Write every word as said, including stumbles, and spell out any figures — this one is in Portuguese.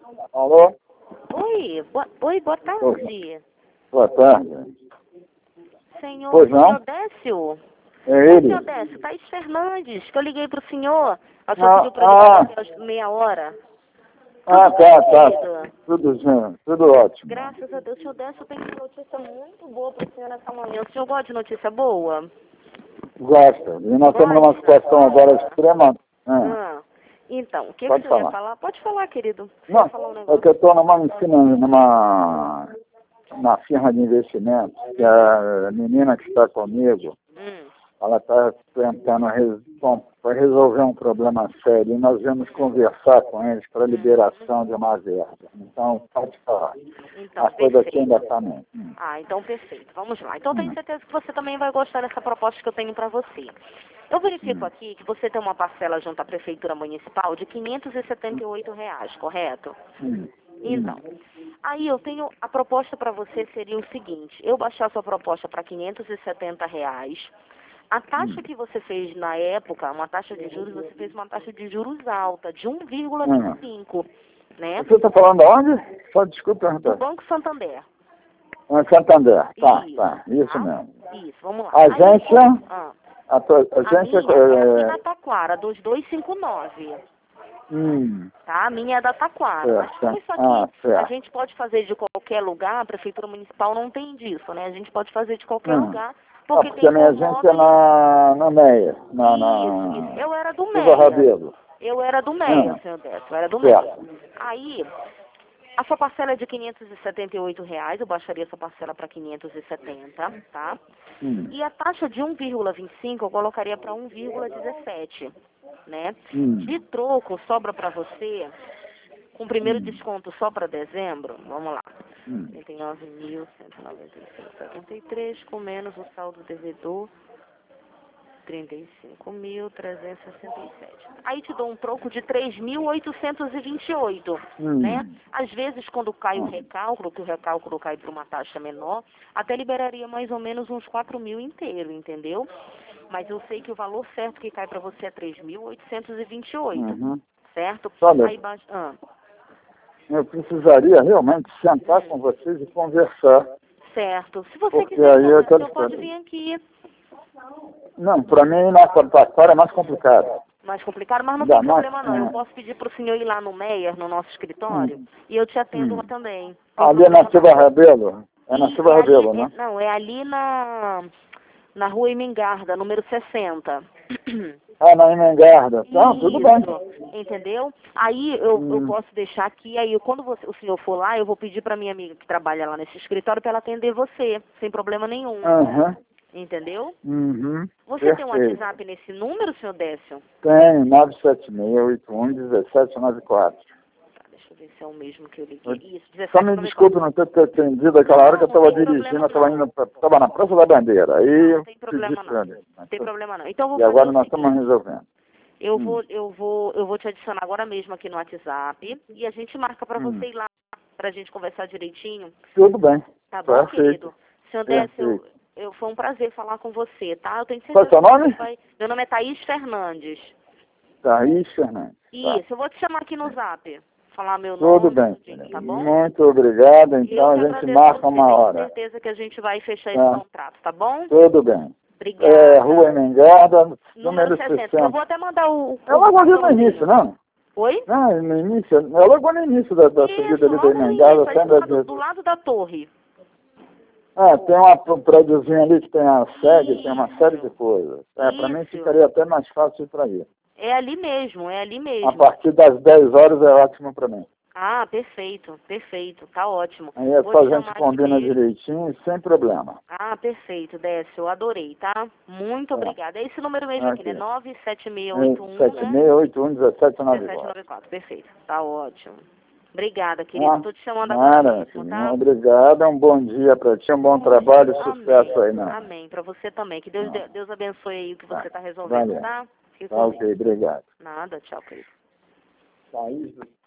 Alô? Oi, boa, oi, boa tarde. Boa tarde. Senhor, Pois não? senhor Décio. É Oi, ele? senhor Décio, Thaís Fernandes, que eu liguei pro senhor. A senhor Ah, pediu pra eu ligar ah. daqui às meia hora. Ah, Tudo tá, bem, tá. querido? Tudo, sim, tudo ótimo. Graças a Deus, senhor Décio, eu tenho uma notícia muito boa pro senhor nessa manhã. O senhor gosta de notícia boa? Gosta. E nós estamos numa Gosta? situação agora extrema. Ah, Ah, então, o que, que pode o senhor ia falar. falar? Pode falar, querido. Você Não, ia falar um é negócio. que eu estou numa, numa, numa firma de investimento, que a menina que está comigo, Hum, ela está tentando res, bom, pra resolver um problema sério e nós vamos conversar com eles para a liberação de uma verba. Então, pode falar. então, A coisa aqui perfeito. ainda está bem. Hum. Ah, então perfeito. Vamos lá. Então tenho Hum. certeza que você também vai gostar dessa proposta que eu tenho para você. Eu verifico Hum. aqui que você tem uma parcela junto à Prefeitura Municipal de quinhentos e setenta e oito reais, correto? Hum. Então, aí eu tenho, a proposta para você seria o seguinte, eu baixar sua proposta para quinhentos e setenta reais, a taxa que você fez na época, uma taxa de juros, você fez uma taxa de juros alta, de um vírgula vinte e cinco, né? Você está falando aonde? Só desculpa Do perguntar. Banco Santander. Ah, Santander. Tá, Isso, tá. Isso tá? mesmo. Isso, vamos lá. Agência? Aí, ah, A, tua- a agência. minha é aqui É, na Taquara, dois dois cinco nove, hum, tá? A minha é da Taquara. Mas como certo. isso Ah, aqui a certo. gente pode fazer de qualquer lugar, a Prefeitura Municipal não tem disso, né? A gente pode fazer de qualquer Hum. lugar, Ah, porque porque tem a minha agência é conmóveis. na, na Meia. Na, Isso, isso. na Eu era do Silva Meia. Rabelo. Eu era do Meia, Hum, senhor Décio, eu era do Meia. certo. Aí, a sua parcela é de quinhentos e setenta e oito reais, eu baixaria essa parcela para quinhentos e setenta, tá? Hum, E a taxa de um vírgula vinte e cinco eu colocaria para um vírgula dezessete, né? hum, De troco, sobra para você, com o primeiro hum, desconto só para dezembro, vamos lá, hum. trinta e nove mil cento e noventa e cinco vírgula setenta e três, com menos o saldo devedor, trinta e cinco mil trezentos e sessenta e sete. Aí te dou um troco de três mil oitocentos e vinte e oito, né? Hum. Às vezes, quando cai o Hum. recálculo, que o recálculo cai para uma taxa menor, até liberaria mais ou menos uns quatro mil inteiro, entendeu? Mas eu sei que o valor certo que cai para você é três mil oitocentos e vinte e oito, Uhum. certo? Olha, Aí baixa... Ah, eu precisaria realmente sentar com vocês e conversar. certo. Se você Porque quiser, aí então, eu quero você pode vir saber. aqui. Não, para mim na Taquara é mais complicado. Mais complicado, mas não Dá tem mais. problema não. Eu É. posso pedir para o senhor ir lá no Meyer, no nosso escritório, Hum. e eu te atendo Hum. lá também. Não tem Ali é na problema Silva não. Rabelo? É na E Silva é ali, Rabelo, é- né? não, é ali na, na rua Imengarda, número sessenta. Ah, na Emengarda. Então, tudo bem. Isso, entendeu? Aí eu, eu Hum. posso deixar aqui, aí eu- quando você- o senhor for lá, eu vou pedir para minha amiga que trabalha lá nesse escritório para ela atender você, sem problema nenhum. Aham. Entendeu? Uhum. Você tem um Perfeito. WhatsApp nesse número, senhor Décio? Tem nove sete seis, oito um, um sete nove quatro. Tá, deixa eu ver se é o mesmo que eu liguei. Isso, Só dezessete me noventa e quatro. desculpe não ter ter atendido aquela hora que eu Não, não estava tem dirigindo, eu problema estava não. indo pra, estava na Praça da Bandeira. Aí Não, eu tem pedi problema não. para ele. Não tem problema não. Então eu vou E fazer agora o nós estamos seguinte. resolvendo. Eu Hum. vou, eu vou, eu vou te adicionar agora mesmo aqui no WhatsApp e a gente marca para Hum. você ir lá pra gente conversar direitinho. Tudo bem. Tá bom, Perfeito. querido? Senhor Décio, eu, Perfeito. eu, foi um prazer falar com você, tá? Eu tenho Qual é o certeza seu que você nome? vai... Meu nome é Thaís Fernandes. Thaís Fernandes. Tá. Isso, eu vou te chamar aqui no Zap. Falar meu Tudo nome, bem. tudinho, tá bom? Muito obrigado. Então Eu a que gente agradeço marca você, uma tenho hora. certeza que a gente vai fechar esse Tá. contrato, tá bom? Tudo bem. É, Rua Obrigada. Emengarda, Número número sessenta. Que eu sessenta. vou até mandar o, o É logo ali no cartãozinho. início, não? Oi? Não, no início. É logo no início da, da subida Isso, ali da logo no Emengarda, início, ali do sendo lado, a do lado da torre. Ah, tem uma, um prédiozinho ali que tem a sede, tem uma série de coisas. É, para mim Isso. ficaria até mais fácil ir para aí. É ali mesmo, é ali A mesmo. partir das dez horas é ótimo para mim. Ah, perfeito, perfeito, tá ótimo. Aí é Vou só te a gente chamar aqui combina mesmo. direitinho, sem problema. Ah, perfeito, Décio, eu adorei, tá? Muito É. obrigada. É esse número mesmo aqui, né? Aqui. nove sete seis oito um, sete né? seis oito um, um sete nove dezessete quatro. noventa e quatro, perfeito. Tá ótimo. Obrigada, querido. Ah, Tô te chamando agora nada, mesmo, filho. tá? Obrigado, um bom dia para ti, um bom trabalho, sucesso Amém. aí, não. Amém. Pra você também. Que Deus, Não. Deus abençoe aí o que Tá. você tá resolvendo, Valeu. tá? Fique Tá com ok, Deus. obrigado. Nada, tchau, querido. Thaís.